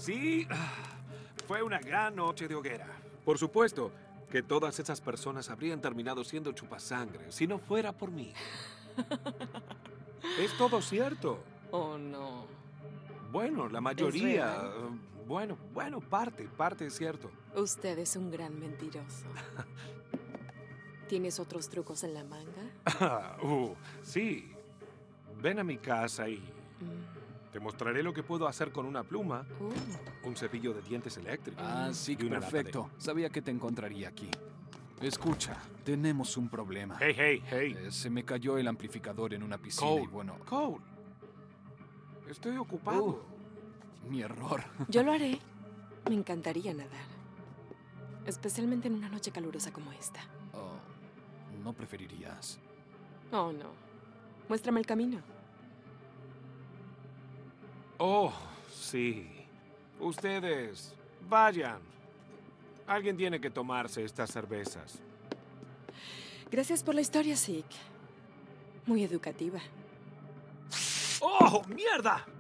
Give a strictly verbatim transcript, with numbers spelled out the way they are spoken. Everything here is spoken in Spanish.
Sí, fue una gran noche de hoguera. Por supuesto que todas esas personas habrían terminado siendo chupasangre si no fuera por mí. Es todo cierto. Oh, no. Bueno, la ¿Es mayoría... real? Bueno, bueno, parte, parte es cierto. Usted es un gran mentiroso. ¿Tienes otros trucos en la manga? uh, sí. Ven a mi casa y Mm. te mostraré lo que puedo hacer con una pluma, Uh. un cepillo de dientes eléctrico. Ah, sí, y una lata perfecto. Sabía que te encontraría aquí. Escucha, tenemos un problema. de... Hey, hey, hey. Eh, se me cayó el amplificador en una piscina Cole, y bueno... Cole. Estoy ocupado. Uh, mi error. Yo lo haré. Me encantaría nadar. Especialmente en una noche calurosa como esta. Oh, ¿no preferirías? Oh, no. Muéstrame el camino. Oh, sí. Ustedes, vayan. Alguien tiene que tomarse estas cervezas. Gracias por la historia, Zeke. Muy educativa. ¡Oh, mierda!